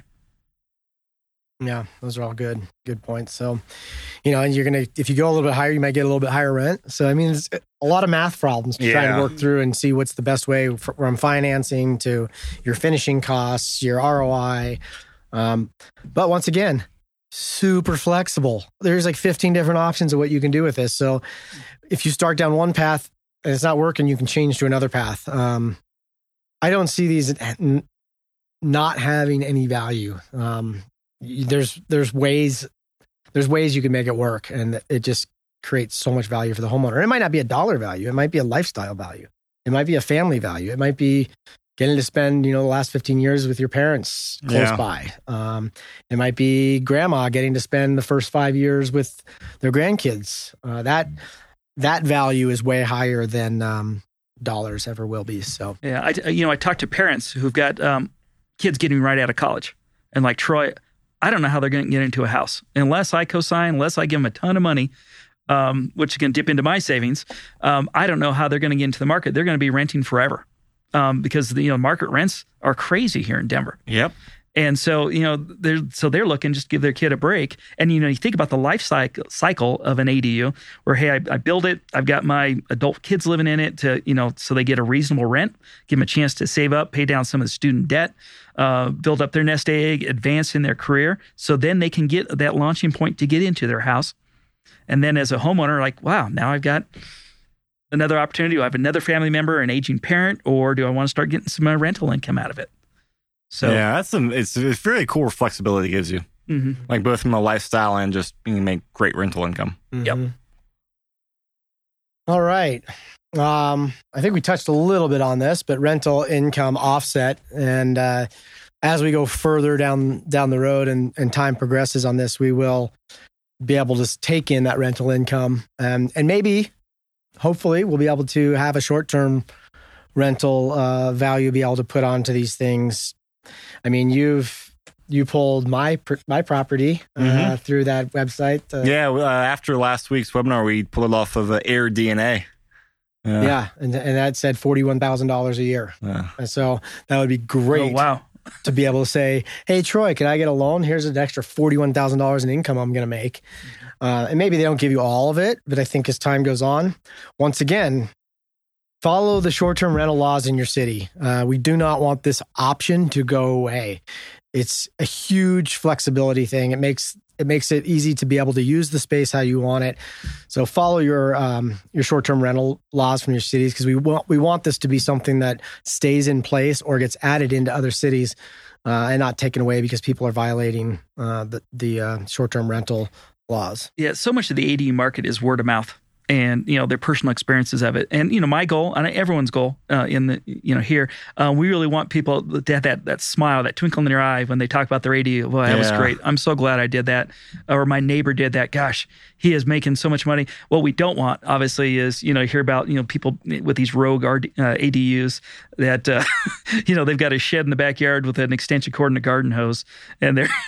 Yeah, those are all good points. So, and you're going to, if you go a little bit higher, you might get a little bit higher rent. So, I mean, it's a lot of math problems to try to work through and see what's the best way from financing to your finishing costs, your ROI. But once again, super flexible. There's like 15 different options of what you can do with this. So if you start down one path and it's not working, you can change to another path. I don't see these not having any value. There's ways you can make it work, and it just creates so much value for the homeowner. It might not be a dollar value. It might be a lifestyle value. It might be a family value. It might be getting to spend, the last 15 years with your parents close by. It might be grandma getting to spend the first 5 years with their grandkids. That value is way higher than dollars ever will be. So yeah, I talk to parents who've got kids getting right out of college, and like Troy, I don't know how they're going to get into a house unless I co-sign, unless I give them a ton of money, which can dip into my savings. I don't know how they're going to get into the market. They're going to be renting forever because the market rents are crazy here in Denver. Yep. And so, they're looking just to give their kid a break. And, you think about the life cycle of an ADU where, hey, I build it. I've got my adult kids living in it to, so they get a reasonable rent, give them a chance to save up, pay down some of the student debt, build up their nest egg, advance in their career. So then they can get that launching point to get into their house. And then as a homeowner, like, wow, now I've got another opportunity. Do I have another family member, an aging parent, or do I want to start getting some rental income out of it? So yeah, it's really cool flexibility it gives you, like both from a lifestyle and just you can make great rental income. Yep. All right. I think we touched a little bit on this, but rental income offset. And as we go further down the road and time progresses on this, we will be able to take in that rental income. And maybe, hopefully, we'll be able to have a short-term rental value be able to put onto these things. I mean, you pulled my property through that website. After last week's webinar, we pulled it off of AirDNA. And that said $41,000 a year. Yeah. And so that would be great. Oh, wow. To be able to say, hey, Troy, can I get a loan? Here's an extra $41,000 in income I'm going to make. And maybe they don't give you all of it, but I think as time goes on, once again, follow the short-term rental laws in your city. We do not want this option to go away. It's a huge flexibility thing. It makes it easy to be able to use the space how you want it. So follow your short-term rental laws from your cities, because we want this to be something that stays in place or gets added into other cities and not taken away because people are violating the short-term rental laws. Yeah, so much of the ADU market is word of mouth and, their personal experiences of it. And, my goal, and everyone's goal here, we really want people to have that smile, that twinkle in their eye when they talk about their ADU. Well, that was great. I'm so glad I did that. Or my neighbor did that. Gosh, he is making so much money. What we don't want, obviously, is, hear about, people with these rogue ADUs that, they've got a shed in the backyard with an extension cord and a garden hose. And they're,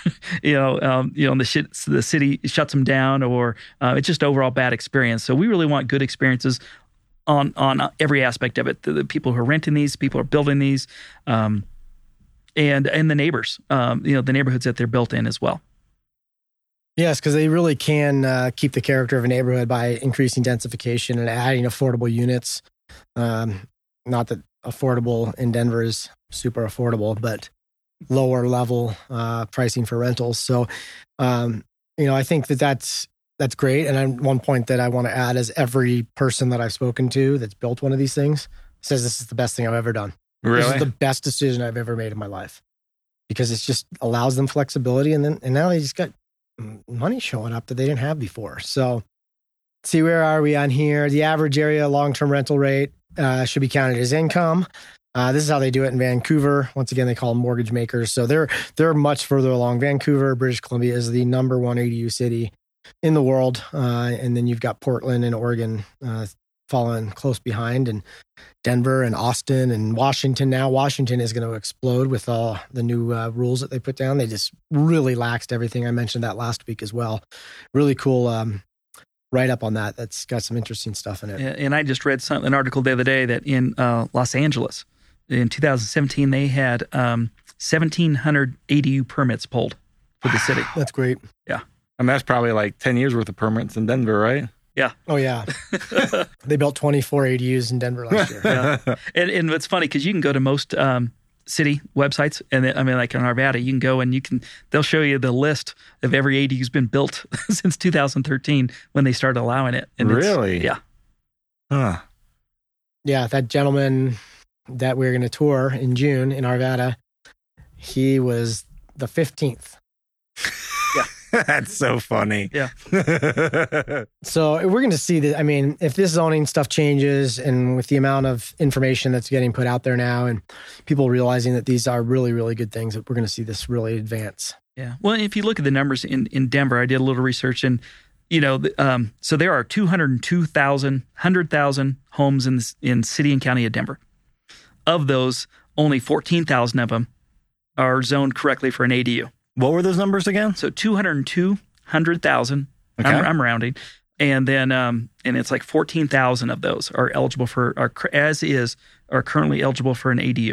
the city shuts them down, or it's just overall bad experience. So we really want good experiences on every aspect of it. The people who are renting these, people who are building these, and the neighbors, the neighborhoods that they're built in as well. Yes, because they really can keep the character of a neighborhood by increasing densification and adding affordable units. Not that affordable in Denver is super affordable, but lower level pricing for rentals. So, I think that's great. And one point that I want to add is every person that I've spoken to that's built one of these things says this is the best thing I've ever done. Really? This is the best decision I've ever made in my life, because it just allows them flexibility. And now they just got money showing up that they didn't have before. So see, where are we on here? The average area long-term rental rate should be counted as income. This is how they do it in Vancouver. Once again, they call them mortgage makers. So they're much further along. Vancouver, British Columbia is the number one ADU city in the world. And then you've got Portland and Oregon following close behind, and Denver and Austin and Washington. Now Washington is going to explode with all the new rules that they put down. They just really laxed everything. I mentioned that last week as well. Really cool write-up on that. That's got some interesting stuff in it. And I just read an article the other day that in Los Angeles, in 2017, they had 1,700 ADU permits pulled for the city. That's great. Yeah. And that's probably like 10 years worth of permits in Denver, right? Yeah. Oh, yeah. They built 24 ADUs in Denver last year. Yeah. And it's funny because you can go to most city websites, and like in Arvada, you can go and they'll show you the list of every ADU's been built since 2013 when they started allowing it. And really? Yeah. Huh. Yeah, that gentleman that we're going to tour in June in Arvada, he was the 15th. That's so funny. Yeah. So we're going to see that. I mean, if this zoning stuff changes and with the amount of information that's getting put out there now and people realizing that these are really, really good things, that we're going to see this really advance. Yeah. Well, if you look at the numbers in Denver, I did a little research and, so there are 100,000 homes in city and county of Denver. Of those, only 14,000 of them are zoned correctly for an ADU. What were those numbers again? So 200,000. Okay. I'm rounding. And then, and it's like 14,000 of those are eligible are currently eligible for an ADU.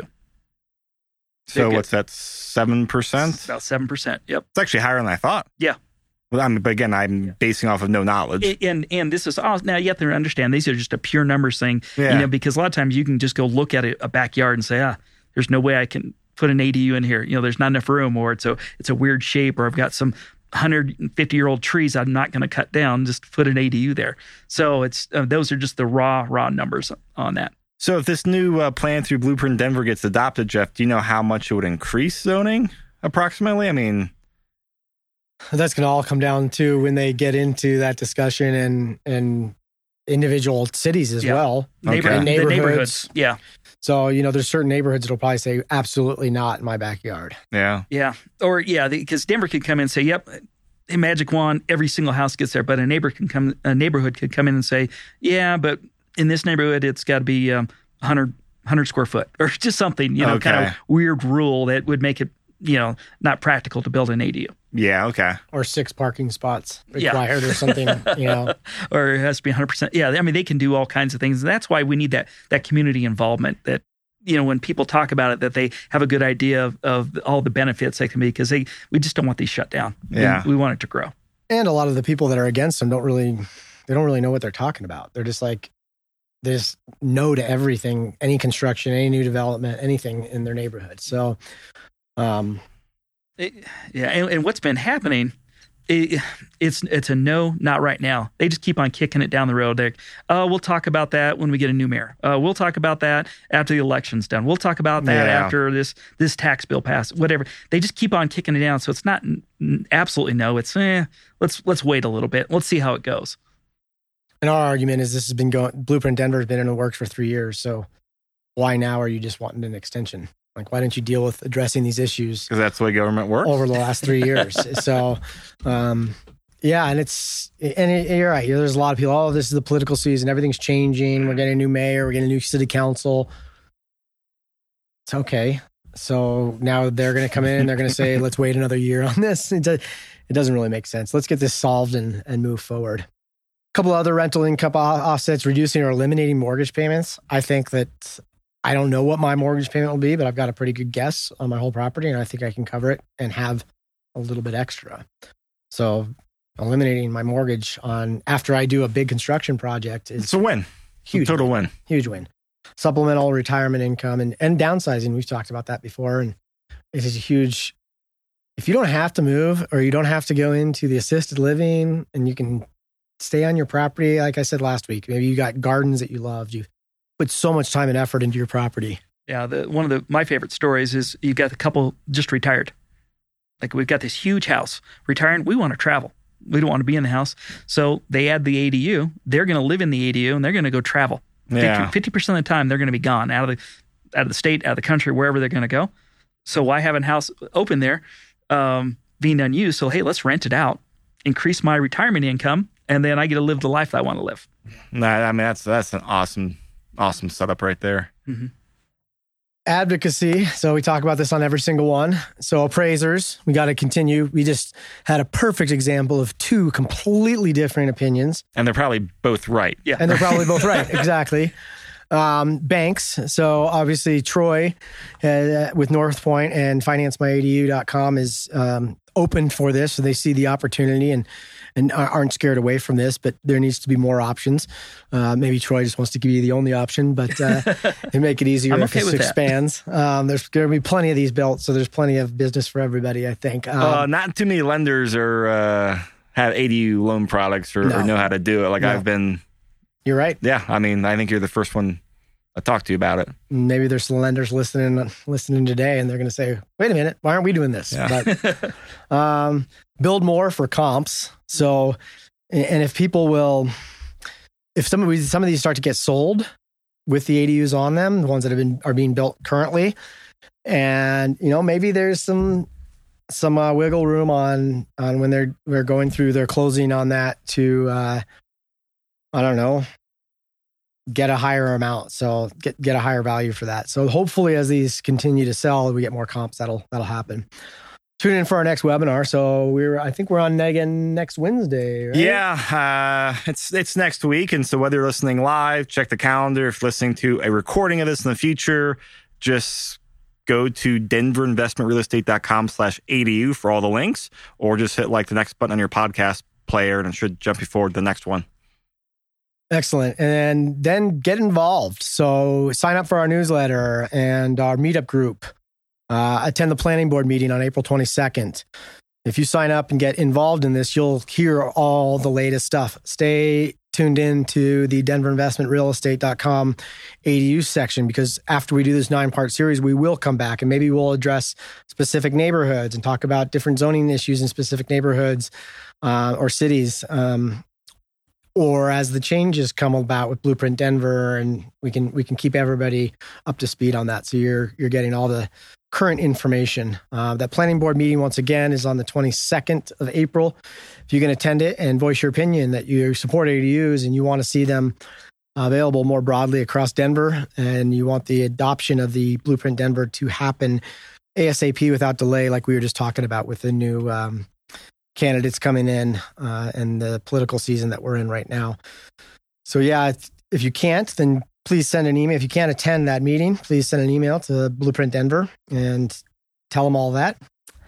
So what's that, 7%? About 7%. Yep. It's actually higher than I thought. Yeah. Well, but again, I'm basing off of no knowledge. And this is, now you have to understand, these are just a pure numbers thing, Yeah. Because a lot of times you can just go look at a backyard and say, there's no way I can put an ADU in here. There's not enough room, or it's a weird shape, or I've got some 150-year-old trees I'm not going to cut down, just put an ADU there. So it's those are just the raw numbers on that. So if this new plan through Blueprint Denver gets adopted, Jeff, do you know how much it would increase zoning approximately? I mean, that's going to all come down to when they get into that discussion and individual cities as well. Okay. And The neighborhoods. Yeah. So, there's certain neighborhoods that'll probably say, absolutely not in my backyard. yeah. Yeah. Or, because Denver could come in and say, yep, a magic wand, every single house gets there. But a neighborhood could come in and say, yeah, but in this neighborhood, it's got to be 100 square foot, or just something, Okay. kind of weird rule that would make it, not practical to build an ADU. Yeah, okay. Or 6 parking spots Yeah. required or something, Or it has to be 100%. Yeah, I mean, they can do all kinds of things. And that's why we need that community involvement, that, when people talk about it, that they have a good idea of all the benefits they can be, because we just don't want these shut down. Yeah. We want it to grow. And a lot of the people that are against them don't really know what they're talking about. They're just like, they just no to everything, any construction, any new development, anything in their neighborhood. So, And what's been happening, it's a no, not right now. They just keep on kicking it down the road. We'll talk about that when we get a new mayor. We'll talk about that after the election's done. We'll talk about that after this tax bill passes. Whatever. They just keep on kicking it down. So it's not absolutely no. It's let's wait a little bit. Let's see how it goes. And our argument is this has been Blueprint Denver has been in the works for 3 years. So why now are you just wanting an extension? Like, why didn't you deal with addressing these issues? Because that's the way government works. Over the last 3 years. So, and you're right. There's a lot of people, this is the political season. Everything's changing. We're getting a new mayor. We're getting a new city council. It's okay. So now they're going to come in and they're going to say, let's wait another year on this. It doesn't really make sense. Let's get this solved and move forward. A couple other rental income offsets, reducing or eliminating mortgage payments. I think that I don't know what my mortgage payment will be, but I've got a pretty good guess on my whole property, and I think I can cover it and have a little bit extra. So eliminating my mortgage after I do a big construction project is It's a win. huge. Total win. Huge win. Supplemental retirement income and downsizing. We've talked about that before, and it is a huge. If you don't have to move or you don't have to go into the assisted living and you can stay on your property, like I said last week, maybe you got gardens that you loved, you put so much time and effort into your property. Yeah, one of my favorite stories is you've got the couple just retired. Like, we've got this huge house. Retiring, we want to travel. We don't want to be in the house. So they add the ADU. They're going to live in the ADU and they're going to go travel. Yeah. 50% of the time they're going to be gone out of the state, out of the country, wherever they're going to go. So why have a house open there being unused? So, hey, let's rent it out, increase my retirement income, and then I get to live the life that I want to live. I mean, that's an awesome setup right there. Mm-hmm. Advocacy. So we talk about this on every single one. So appraisers, we got to continue. We just had a perfect example of 2 completely different opinions. And they're probably both right. Yeah. And they're probably both right. Exactly. Banks. So obviously Troy with North Point and financemyedu.com is open for this. So they see the opportunity and aren't scared away from this, but there needs to be more options. Maybe Troy just wants to give you the only option, but and make it easier if it expands. There's going to be plenty of these built, so there's plenty of business for everybody, I think. Not too many lenders have ADU loan products or know how to do it. Like I've been. You're right. Yeah, I mean, I think you're the first one talk to you about it. Maybe there's some lenders listening today, and they're going to say, "Wait a minute, why aren't we doing this?" Yeah. But build more for comps. So, and if people will, if some of these start to get sold with the ADUs on them, the ones that are being built currently, and maybe there's some wiggle room on when we're going through their closing on that to I don't know, get a higher amount. So get a higher value for that. So hopefully as these continue to sell, we get more comps, that'll happen. Tune in for our next webinar. So I think we're on again next Wednesday, right? Yeah, it's next week. And so whether you're listening live, check the calendar. If you're listening to a recording of this in the future, just go to denverinvestmentrealestate.com/ADU for all the links, or just hit the next button on your podcast player and it should jump you forward to the next one. Excellent. And then get involved. So sign up for our newsletter and our meetup group. Attend the planning board meeting on April 22nd. If you sign up and get involved in this, you'll hear all the latest stuff. Stay tuned in to the denverinvestmentrealestate.com ADU section, because after we do this 9-part series, we will come back and maybe we'll address specific neighborhoods and talk about different zoning issues in specific neighborhoods or cities. Or as the changes come about with Blueprint Denver, and we can keep everybody up to speed on that. So you're getting all the current information. That planning board meeting, once again, is on the 22nd of April. If you can attend it and voice your opinion that you support ADUs and you want to see them available more broadly across Denver, and you want the adoption of the Blueprint Denver to happen ASAP without delay, like we were just talking about with the new candidates coming in and the political season that we're in right now. So yeah, if you can't, then please send an email. If you can't attend that meeting, please send an email to Blueprint Denver and tell them all that.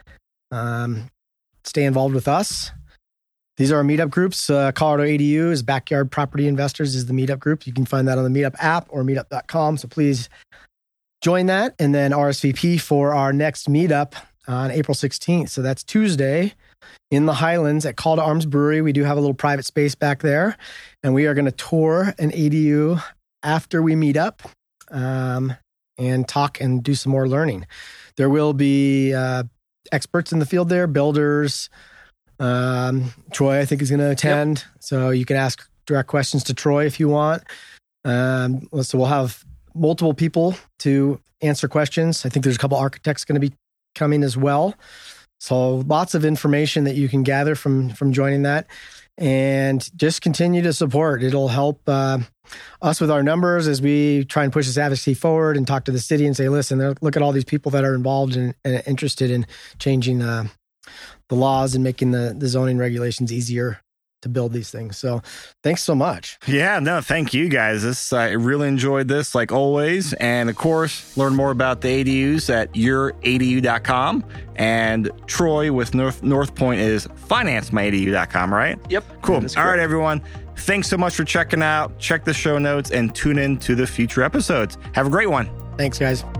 Stay involved with us. These are our meetup groups. Colorado ADUs, Backyard Property Investors is the meetup group. You can find that on the Meetup app or meetup.com. So please join that, and then RSVP for our next meetup on April 16th. So that's Tuesday in the Highlands at Call to Arms Brewery. We do have a little private space back there, and we are going to tour an ADU after we meet up and talk and do some more learning. There will be experts in the field there, builders. Troy, I think, is going to attend. Yep. So you can ask direct questions to Troy if you want. So we'll have multiple people to answer questions. I think there's a couple architects going to be coming as well. So lots of information that you can gather from joining that, and just continue to support. It'll help us with our numbers as we try and push this advocacy forward and talk to the city and say, listen, look at all these people that are involved and interested in changing the laws and making the zoning regulations easier to build these things. So thanks so much. Yeah, no, thank you guys. I really enjoyed this, like always. And of course, learn more about the ADUs at youradu.com. And Troy with North Point is financemyadu.com, right? Yep. Cool. All right, everyone. Thanks so much for checking out. Check the show notes and tune in to the future episodes. Have a great one. Thanks, guys.